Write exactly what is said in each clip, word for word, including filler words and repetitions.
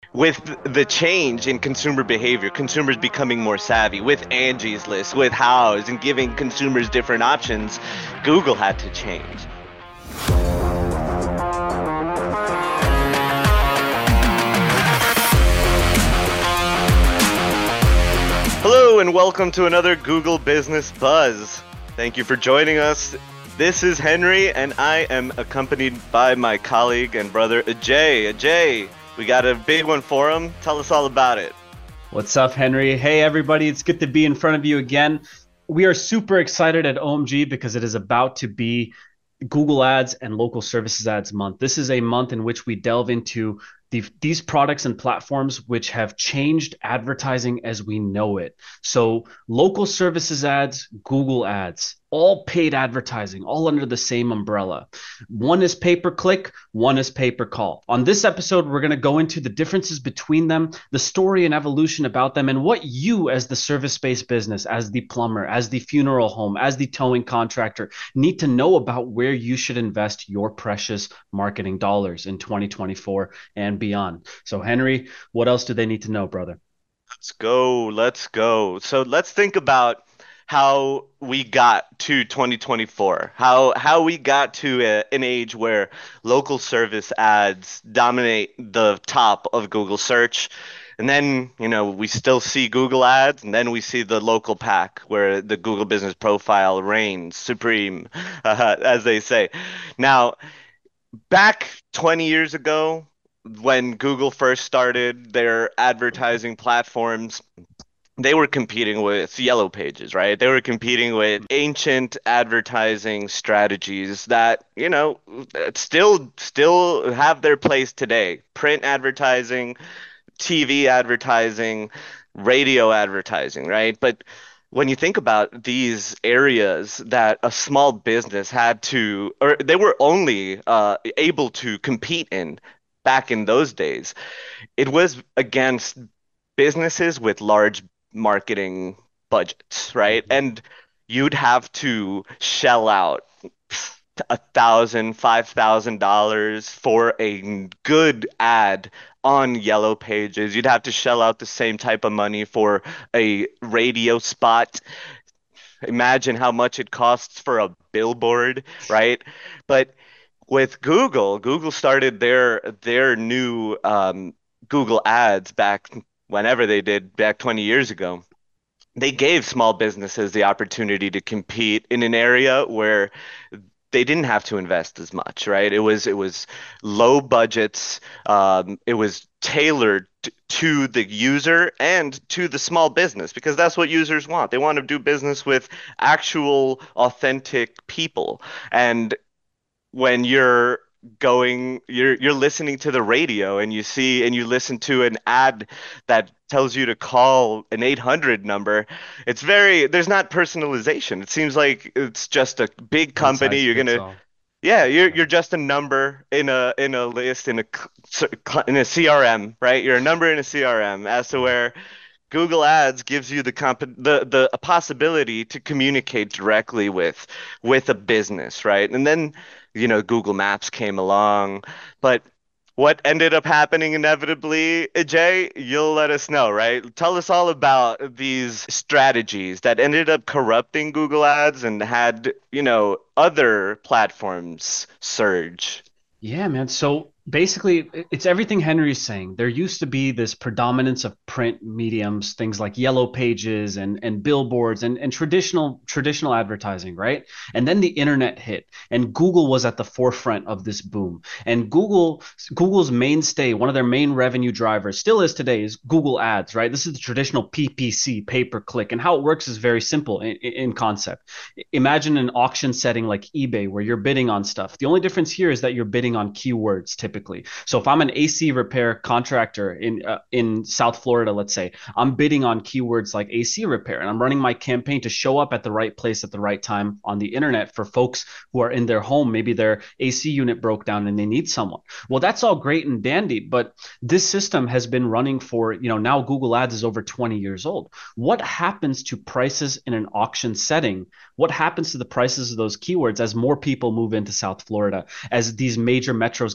with the change in consumer behavior, consumers becoming more savvy, with Angie's List, with House, and giving consumers different options, Google had to change. Hello, and welcome to another Google Business Buzz. Thank you for joining us. This is Henry, and I am accompanied by my colleague and brother, Ajay. Ajay, we got a big one for him. Tell us all about it. What's up, Henry? Hey, everybody. It's good to be in front of you again. We are super excited at O M G because it is about to be Google Ads and Local Services Ads month. This is a month in which we delve into the, these products and platforms which have changed advertising as we know it. So local services ads, Google ads, all paid advertising, all under the same umbrella. One is pay-per-click, one is pay-per-call. On this episode, we're going to go into the differences between them, the story and evolution about them, and what you as the service-based business, as the plumber, as the funeral home, as the towing contractor, need to know about where you should invest your precious marketing dollars in twenty twenty-four and beyond. So, Henry, what else do they need to know, brother? Let's go. Let's go. So let's think about how we got to twenty twenty-four, how how we got to a, an age where local service ads dominate the top of Google search. And then, you know, we still see Google ads, and then we see the local pack where the Google business profile reigns supreme, uh, as they say. Now, back twenty years ago, when Google first started their advertising platforms, they were competing with Yellow Pages, right? They were competing with ancient advertising strategies that, you know, still still have their place today. Print advertising, T V advertising, radio advertising, right? But when you think about these areas that a small business had to, or they were only uh, able to compete in back in those days, it was against businesses with large marketing budgets, right? Mhm. And you'd have to shell out a thousand, five thousand dollars for a good ad on Yellow Pages. You'd have to shell out the same type of money for a radio spot. Imagine how much it costs for a billboard, right? But with Google, Google started their their new um, Google Ads back whenever they did back twenty years ago. They gave small businesses the opportunity to compete in an area where they didn't have to invest as much, right? It was it was low budgets. Um, it was tailored t- to the user and to the small business because that's what users want. They want to do business with actual, authentic people. And when you're going you're you're listening to the radio and you see and you listen to an ad that tells you to call an eight hundred number, it's very there's not personalization. It seems like it's just a big One company. size You're fits gonna all. Yeah, you're Right. you're just a number in a in a list in a cl- in a C R M, right? You're a number in a C R M, as to Yeah. where Google Ads gives you the comp the the a possibility to communicate directly with with a business, right? And then, you know, Google Maps came along, but what ended up happening inevitably, Jay, you'll let us know, right? Tell us all about these strategies that ended up corrupting Google Ads and had, you know, other platforms surge. Yeah, man. So basically, i- it's everything Henry's saying. There used to be this predominance of print mediums, things like yellow pages and and billboards and and traditional traditional advertising, right? And then the internet hit, and Google was at the forefront of this boom. And Google Google's mainstay, one of their main revenue drivers, still is today, is Google Ads, right? This is the traditional P P C, pay per click, and how it works is very simple in, in concept. Imagine an auction setting like eBay where you're bidding on stuff. The only difference here is that you're bidding on keywords typically. So if I'm an A C repair contractor in uh, in South Florida, let's say, I'm bidding on keywords like A C repair and I'm running my campaign to show up at the right place at the right time on the internet for folks who are in their home. Maybe their A C unit broke down and they need someone. Well, that's all great and dandy, but this system has been running for, you know, now Google Ads is over twenty years old. What happens to prices in an auction setting? What happens to the prices of those keywords as more people move into South Florida, as these major metros get more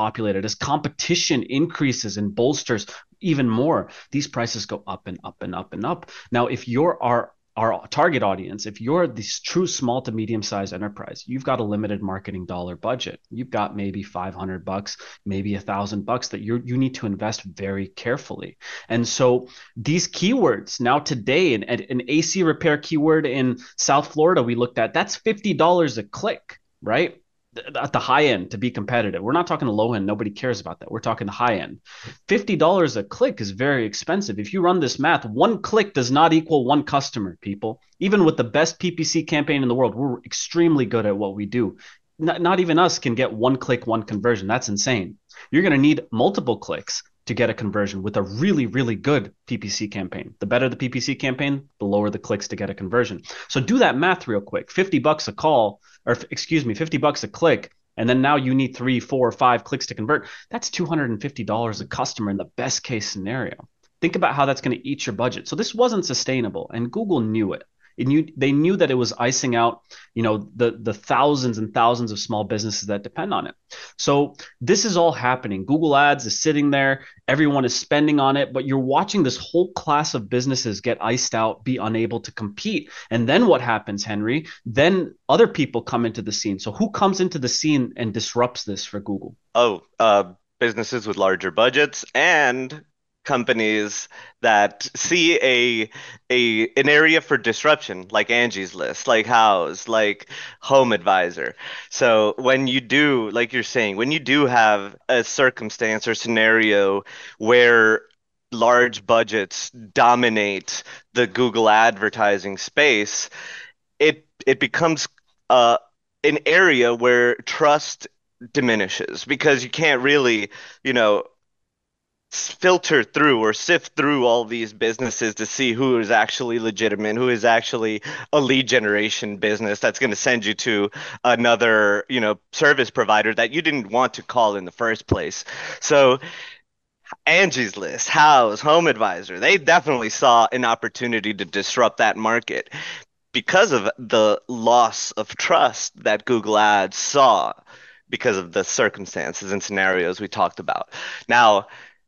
overpopulated, as competition increases and bolsters even more, these prices go up and up and up and up. Now, if you're our our target audience, if you're this true small to medium sized enterprise, you've got a limited marketing dollar budget. You've got maybe five hundred bucks, maybe a thousand bucks that you you need to invest very carefully. And so these keywords now today, an, an A C repair keyword in South Florida we looked at, that's fifty dollars a click, right? At the high end to be competitive. We're not talking the low end. Nobody cares about that. We're talking the high end. fifty dollars a click is very expensive. If you run this math, one click does not equal one customer, people. Even with the best P P C campaign in the world, we're extremely good at what we do. Not, not even us can get one click, one conversion. That's insane. You're going to need multiple clicks to get a conversion with a really, really good P P C campaign. The better the P P C campaign, the lower the clicks to get a conversion. So do that math real quick. fifty bucks a call, or excuse me, fifty bucks a click. And then now you need three, four, five clicks to convert. That's two hundred fifty dollars a customer in the best case scenario. Think about how that's going to eat your budget. So this wasn't sustainable, and Google knew it. It knew, they knew that it was icing out, you know, the the thousands and thousands of small businesses that depend on it. So this is all happening. Google Ads is sitting there. Everyone is spending on it, but you're watching this whole class of businesses get iced out, be unable to compete. And then what happens, Henry? Then other people come into the scene. So who comes into the scene and disrupts this for Google? Oh, uh, businesses with larger budgets and companies that see a a an area for disruption, like Angie's List, like Houzz, like Home Advisor. So when you do, like you're saying, when you do have a circumstance or scenario where large budgets dominate the Google advertising space, it it becomes uh, an area where trust diminishes because you can't really, you know, filter through or sift through all these businesses to see who is actually legitimate, who is actually a lead generation business that's going to send you to another, you know, service provider that you didn't want to call in the first place. So Angie's List, Houzz, Home Advisor, they definitely saw an opportunity to disrupt that market because of the loss of trust that Google Ads saw because of the circumstances and scenarios we talked about. Now,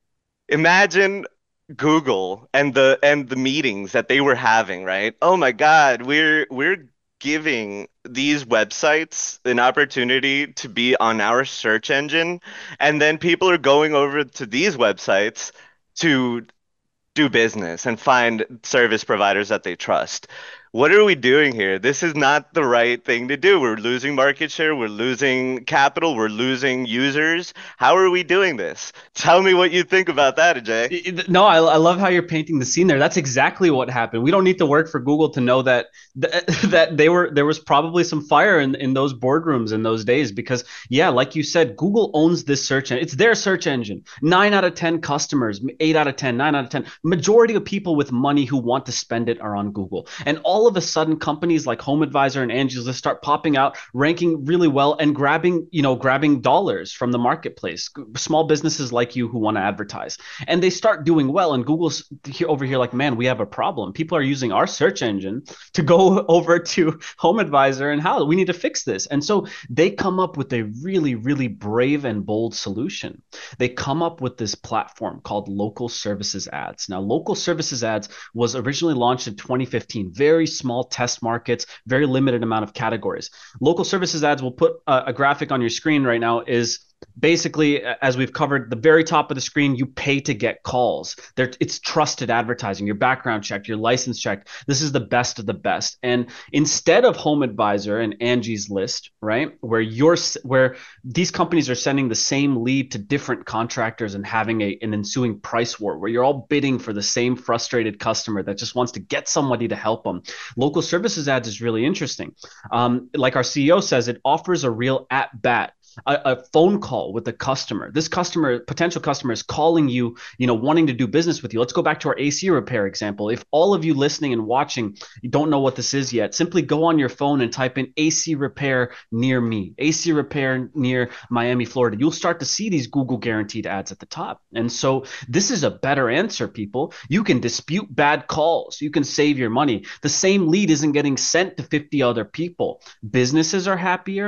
imagine Google and the and the meetings that they were having, right? Oh my God, we're we're giving these websites an opportunity to be on our search engine, and then people are going over to these websites to do business and find service providers that they trust. What are we doing here? This is not the right thing to do. We're losing market share, we're losing capital, we're losing users. How are we doing this? Tell me what you think about that, Ajay. No, I, I love how you're painting the scene there. That's exactly what happened. We don't need to work for Google to know that that, that they were there was probably some fire in, in those boardrooms in those days because, yeah, like you said, Google owns this search engine. It's their search engine. Nine out of ten customers, eight out of ten, nine out of ten, majority of people with money who want to spend it are on Google. And all of a sudden, companies like Home Advisor and Angie's List start popping out, ranking really well and grabbing, you know, grabbing dollars from the marketplace. Small businesses like you who want to advertise, and they start doing well. And Google's over here like, man, we have a problem. People are using our search engine to go over to Home Advisor, and how we need to fix this. And so they come up with a really, really brave and bold solution. They come up with this platform called Local Services Ads. Now, Local Services Ads was originally launched in twenty fifteen. Very small test markets, very limited amount of categories. Local Services Ads, we'll put a, a graphic on your screen right now, is basically, as we've covered, the very top of the screen, you pay to get calls. They're, it's trusted advertising, your background checked, your license checked. This is the best of the best. And instead of Home Advisor and Angie's List, right, where you're where these companies are sending the same lead to different contractors and having a, an ensuing price war where you're all bidding for the same frustrated customer that just wants to get somebody to help them. Local Services Ads is really interesting. Um, like our C E O says, it offers a real at bat. A, a phone call with a customer. This customer, potential customer, is calling you, you know, wanting to do business with you. Let's go back to our A C repair example. If all of you listening and watching, you don't know what this is yet, simply go on your phone and type in A C repair near me, A C repair near Miami, Florida. You'll start to see these Google guaranteed ads at the top. And so this is a better answer, people. You can dispute bad calls. You can save your money. The same lead isn't getting sent to fifty other people. Businesses are happier.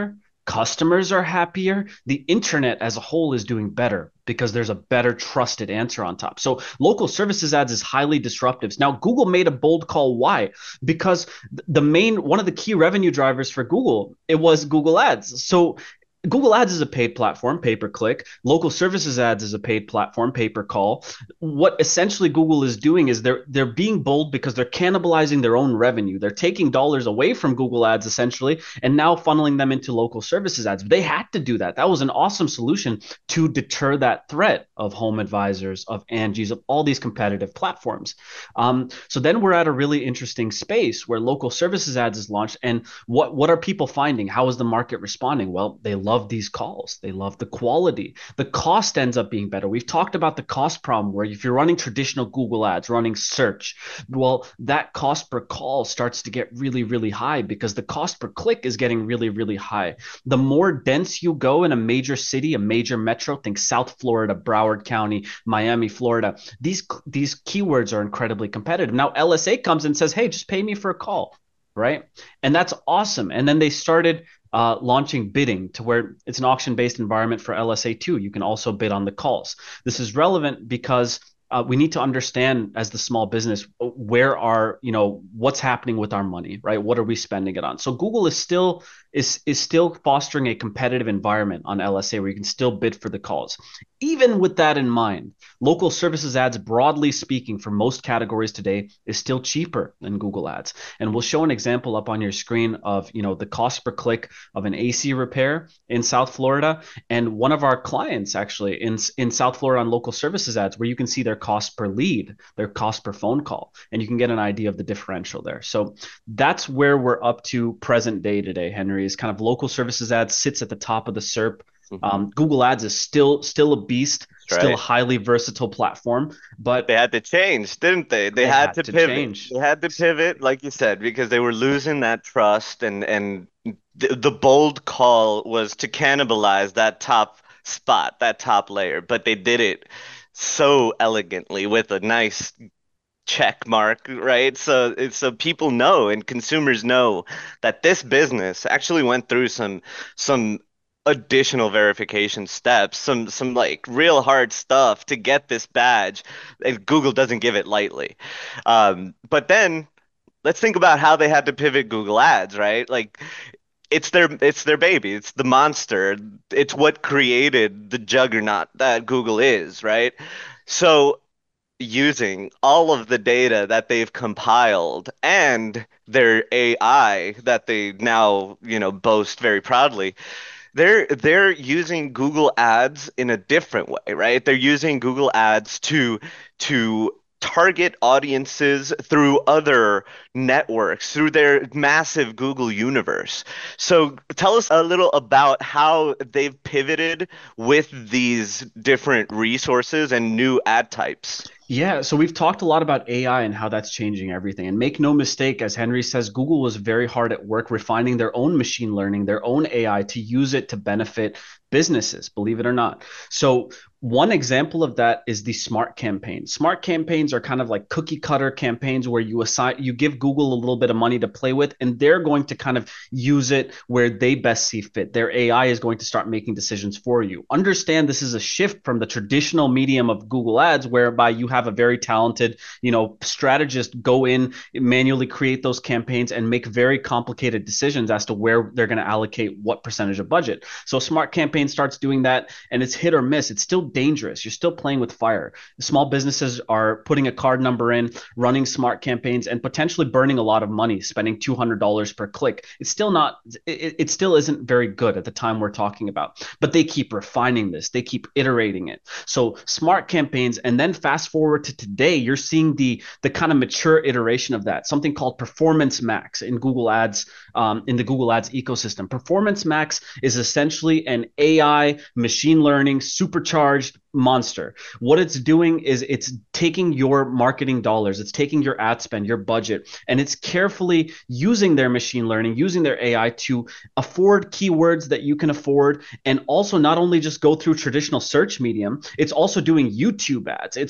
Customers are happier. The internet as a whole is doing better because there's a better trusted answer on top. So local services ads is highly disruptive. Now, Google made a bold call. Why? Because the main, one of the key revenue drivers for Google, it was Google Ads. So Google Ads is a paid platform, pay per click. Local services ads is a paid platform, pay per call. What essentially Google is doing is they're they're being bold because they're cannibalizing their own revenue. They're taking dollars away from Google Ads essentially and now funneling them into local services ads. They had to do that. That was an awesome solution to deter that threat of Home Advisors, of Angie's, of all these competitive platforms. Um, so then we're at a really interesting space where local services ads is launched. And what what are people finding? How is the market responding? Well, they love love these calls. They love the quality. The cost ends up being better. We've talked about the cost problem where if you're running traditional Google ads, running search, well, that cost per call starts to get really, really high because the cost per click is getting really, really high. The more dense you go in a major city, a major metro, think South Florida, Broward County, Miami, Florida, these, these keywords are incredibly competitive. Now L S A comes and says, hey, just pay me for a call, right? And that's awesome. And then they started Uh, launching bidding to where it's an auction-based environment for L S A two. You can also bid on the calls. This is relevant because uh, we need to understand as the small business where are, you know, what's happening with our money, right? What are we spending it on? So Google is still is is still fostering a competitive environment on L S A where you can still bid for the calls. Even with that in mind, local services ads, broadly speaking, for most categories today, is still cheaper than Google Ads. And we'll show an example up on your screen of, you know, the cost per click of an A C repair in South Florida. And one of our clients actually in, in South Florida on local services ads, where you can see their cost per lead, their cost per phone call, and you can get an idea of the differential there. So that's where we're up to present day today, Henry, is kind of local services ads sits at the top of the S E R P. Mm-hmm. Um, Google Ads is still still a beast, That's still right. a highly versatile platform, but They had to change, didn't they? They they had had to to pivot. change. They had to pivot, like you said, because they were losing that trust, and and the, the bold call was to cannibalize that top spot, that top layer. But they did it so elegantly with a nice check mark, right? So it's so people know and consumers know that this business actually went through some some additional verification steps, some some like real hard stuff to get this badge, and Google doesn't give it lightly. Um, but then let's think about how they had to pivot Google Ads, right? Like it's their it's their baby, it's the monster, it's what created the juggernaut that Google is, right? So using all of the data that they've compiled and their A I that they now, you know, boast very proudly, they're they're using Google Ads in a different way, right? They're using Google Ads to to target audiences through other networks, through their massive Google universe. So tell us a little about how they've pivoted with these different resources and new ad types. Yeah, so we've talked a lot about A I and how that's changing everything. And make no mistake, as Henry says, Google was very hard at work refining their own machine learning, their own A I to use it to benefit businesses, believe it or not. So one example of that is the smart campaigns. Smart campaigns are kind of like cookie cutter campaigns where you assign, you give Google a little bit of money to play with, and they're going to kind of use it where they best see fit. Their A I is going to start making decisions for you. Understand this is a shift from the traditional medium of Google Ads, whereby you have a very talented, you know, strategist go in, manually create those campaigns and make very complicated decisions as to where they're going to allocate what percentage of budget. So smart campaign starts doing that, and it's hit or miss. It's still dangerous. You're still playing with fire. Small businesses are putting a card number in, running smart campaigns, and potentially burning a lot of money, spending two hundred dollars per click. It's still not, it, it still isn't very good at the time we're talking about, but they keep refining this. They keep iterating it. So smart campaigns, and then fast forward to today, you're seeing the, the kind of mature iteration of that, something called Performance Max in Google Ads, um, in the Google Ads ecosystem. Performance Max is essentially an A I machine learning supercharged monster. What it's doing is it's taking your marketing dollars, it's taking your ad spend, your budget, and it's carefully using their machine learning, using their A I to afford keywords that you can afford, and also not only just go through traditional search medium, it's also doing YouTube ads. It's also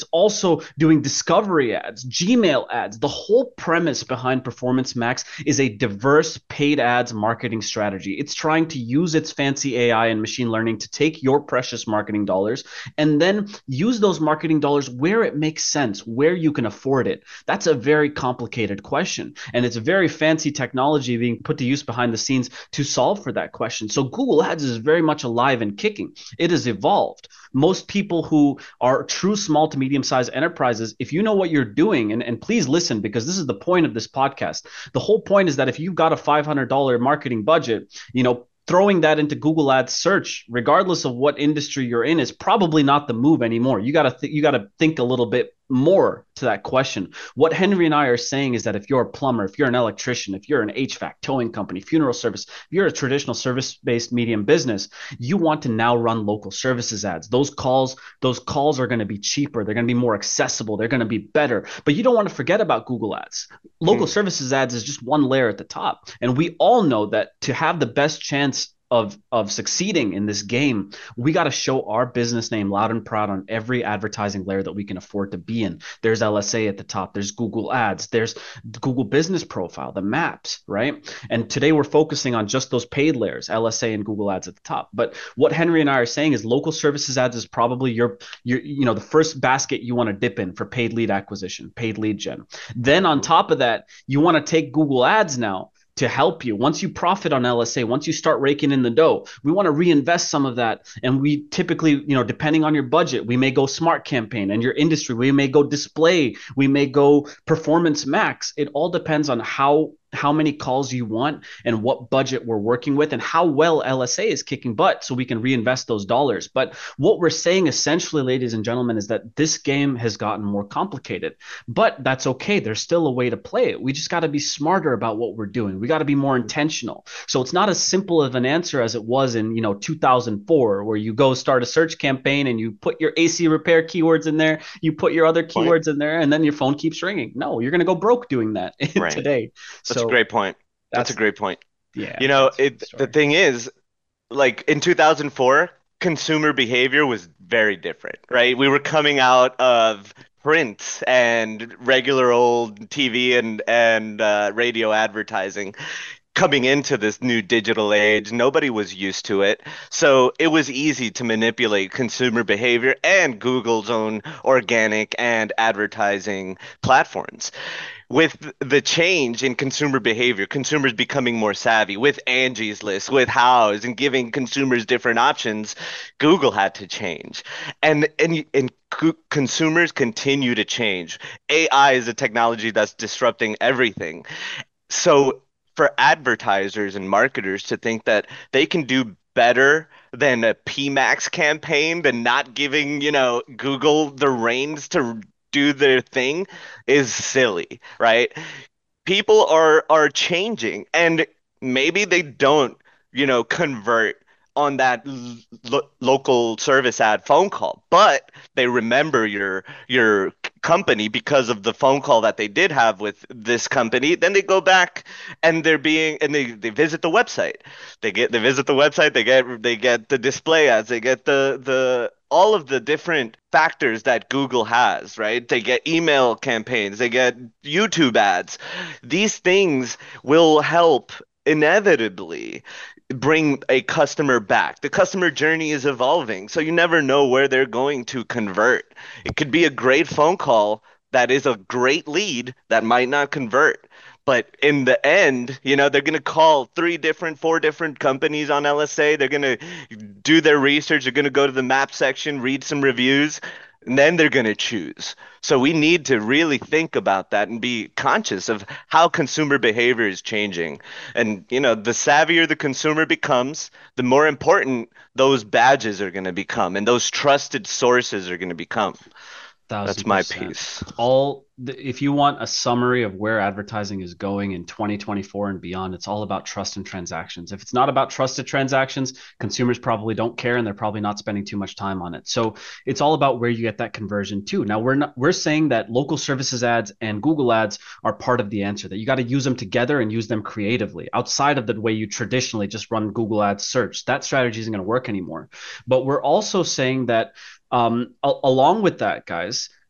also doing discovery ads, Gmail ads. The whole premise behind Performance Max is a diverse paid ads marketing strategy. It's trying to use its fancy A I and machine learning to take your precious marketing dollars and then use those marketing dollars where it makes sense, where you can afford it. That's a very complicated question. And it's a very fancy technology being put to use behind the scenes to solve for that question. So Google Ads is very much alive and kicking. It has evolved. Most people who are true small to medium sized enterprises, if you know what you're doing, and, and please listen, because this is the point of this podcast. The whole point is that if you've got a five hundred dollars marketing budget, you know, throwing that into Google Ads search, regardless of what industry you're in, is probably not the move anymore. You got to th- you got to think a little bit more to that question. What Henry and I are saying is that if you're a plumber, if you're an electrician, if you're an H V A C, towing company, funeral service, if you're a traditional service-based medium business, you want to now run local services ads. Those calls, those calls are going to be cheaper. They're going to be more accessible. They're going to be better. But you don't want to forget about Google Ads. Local hmm. services ads is just one layer at the top. And we all know that to have the best chance of of succeeding in this game, we got to show our business name loud and proud on every advertising layer that we can afford to be in. There's L S A at the top, there's Google Ads, there's Google Business Profile, the maps, right? And today we're focusing on just those paid layers, L S A and Google Ads at the top. But what Henry and I are saying is local services ads is probably your your you know the first basket you want to dip in for paid lead acquisition, paid lead gen. Then on top of that, you want to take Google Ads now to help you. Once you profit on L S A, once you start raking in the dough, we want to reinvest some of that. And we typically, you know, depending on your budget, we may go smart campaign, and your industry, we may go display, we may go Performance Max. It all depends on how how many calls you want and what budget we're working with and how well L S A is kicking butt so we can reinvest those dollars. But what we're saying essentially, ladies and gentlemen, is that this game has gotten more complicated, but that's okay. There's still a way to play it. We just got to be smarter about what we're doing. We got to be more intentional. So it's not as simple of an answer as it was in, you know, two thousand four, where you go start a search campaign and you put your A C repair keywords in there, you put your other keywords in there, and then your phone keeps ringing. No, you're going to go broke doing that right. today. That's so, a great point. That's, that's a great point. Yeah. You know, it the thing is, like in two thousand four, consumer behavior was very different, right? We were coming out of print and regular old T V and and uh, radio advertising. Coming into this new digital age, nobody was used to it. So it was easy to manipulate consumer behavior and Google's own organic and advertising platforms. With the change in consumer behavior, consumers becoming more savvy, with Angie's List, with Houzz, and giving consumers different options, Google had to change. And and and consumers continue to change. A I is a technology that's disrupting everything. So for advertisers and marketers to think that they can do better than a P MAX campaign, than not giving, you know, Google the reins to do their thing is silly, right? People are are changing, and maybe they don't, you know, convert on that lo- local service ad phone call, but they remember your your company because of the phone call that they did have with this company. Then they go back and they're being and they, they visit the website. They get they visit the website, they get they get the display ads, they get the the all of the different factors that Google has, right? They get email campaigns, they get YouTube ads. These things will help inevitably bring a customer back. The customer journey is evolving, so you never know where they're going to convert. It could be a great phone call that is a great lead that might not convert. But in the end, you know, they're going to call three different, four different companies on L S A. They're going to do their research. They're going to go to the map section, read some reviews, and then they're going to choose. So we need to really think about that and be conscious of how consumer behavior is changing. And, you know, the savvier the consumer becomes, the more important those badges are going to become and those trusted sources are going to become. That's my piece. All if you want a summary of where advertising is going in twenty twenty-four and beyond, it's all about trust and transactions. If it's not about trusted transactions, consumers probably don't care and they're probably not spending too much time on it. So it's all about where you get that conversion too. Now we're not we're saying that local services ads and Google ads are part of the answer, that you got to use them together and use them creatively outside of the way you traditionally just run Google Ads search. That strategy isn't going to work anymore. But we're also saying that Um, a- along with that, guys,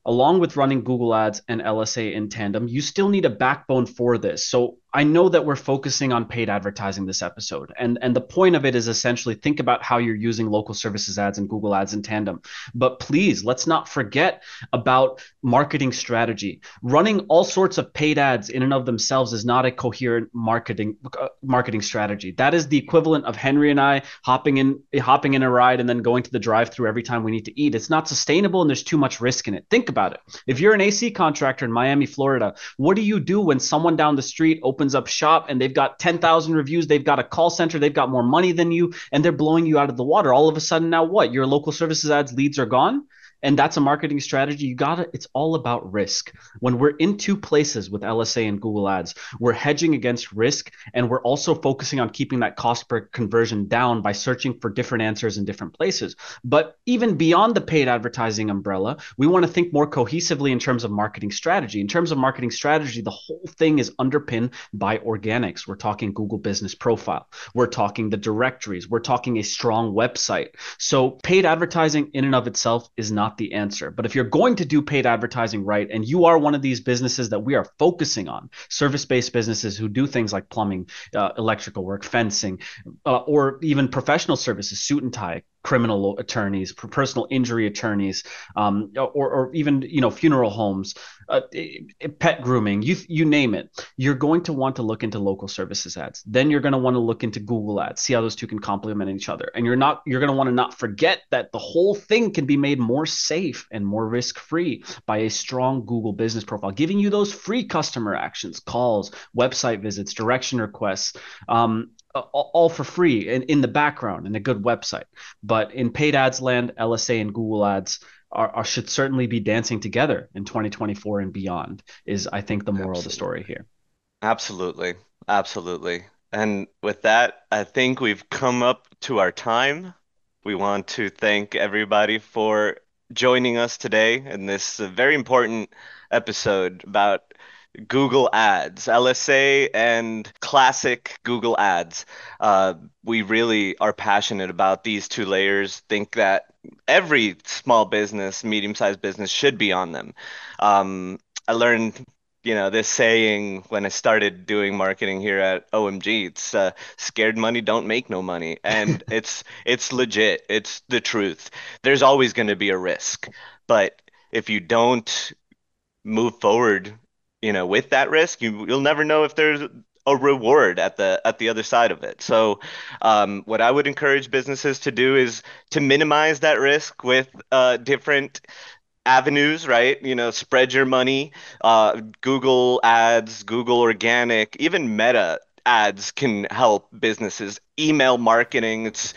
along with running Google Ads and L S A in tandem, you still need a backbone for this. So I know that we're focusing on paid advertising this episode. And, and the point of it is essentially think about how you're using local services ads and Google Ads in tandem. But please, let's not forget about marketing strategy. Running all sorts of paid ads in and of themselves is not a coherent marketing uh, marketing strategy. That is the equivalent of Henry and I hopping in hopping in a ride and then going to the drive-through every time we need to eat. It's not sustainable and there's too much risk in it. Think about it. If you're an A C contractor in Miami, Florida, what do you do when someone down the street opens up shop and they've got ten thousand reviews, they've got a call center, they've got more money than you, and they're blowing you out of the water? All of a sudden, now what? Your local services ads leads are gone? And that's a marketing strategy. You got it. It's all about risk. When we're in two places with L S A and Google Ads, we're hedging against risk, and we're also focusing on keeping that cost per conversion down by searching for different answers in different places. But even beyond the paid advertising umbrella, we want to think more cohesively in terms of marketing strategy. In terms of marketing strategy, the whole thing is underpinned by organics. We're talking Google Business Profile. We're talking the directories. We're talking a strong website. So paid advertising in and of itself is not the answer. But if you're going to do paid advertising right, and you are one of these businesses that we are focusing on, service-based businesses who do things like plumbing, uh, electrical work, fencing, uh, or even professional services, suit and tie, criminal attorneys, personal injury attorneys, um, or, or even you know funeral homes, uh, pet grooming, you you name it. You're going to want to look into local services ads. Then you're going to want to look into Google Ads, see how those two can complement each other. And you're not you're going to want to not forget that the whole thing can be made more safe and more risk-free by a strong Google Business Profile, giving you those free customer actions, calls, website visits, direction requests. Um, all for free in, in the background and a good website. But in paid ads land, L S A and Google Ads are, are should certainly be dancing together in twenty twenty-four and beyond, is I think the moral Absolutely. Of the story here. Absolutely. Absolutely. And with that, I think we've come up to our time. We want to thank everybody for joining us today in this very important episode about Google Ads, L S A and classic Google Ads. Uh, we really are passionate about these two layers, think that every small business, medium-sized business should be on them. Um, I learned, you know, this saying when I started doing marketing here at O M G. It's uh, scared money don't make no money. And it's it's legit. It's the truth. There's always going to be a risk. But if you don't move forward, you know, with that risk, you, you'll never know if there's a reward at the at the other side of it. So um, what I would encourage businesses to do is to minimize that risk with uh, different avenues, right? You know, spread your money. Uh, Google Ads, Google Organic, even Meta ads can help businesses. Email marketing, it's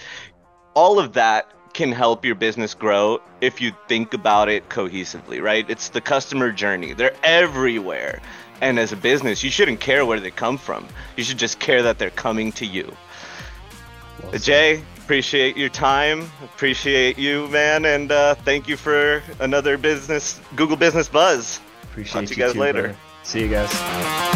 all of that can help your business grow if you think about it cohesively, right? It's the customer journey. They're everywhere. And as a business, you shouldn't care where they come from. You should just care that they're coming to you. Well Jay, appreciate your time. Appreciate you, man. And uh, thank you for another business, Google Business Buzz. Appreciate Talk to you guys too, later. Brother. See you guys.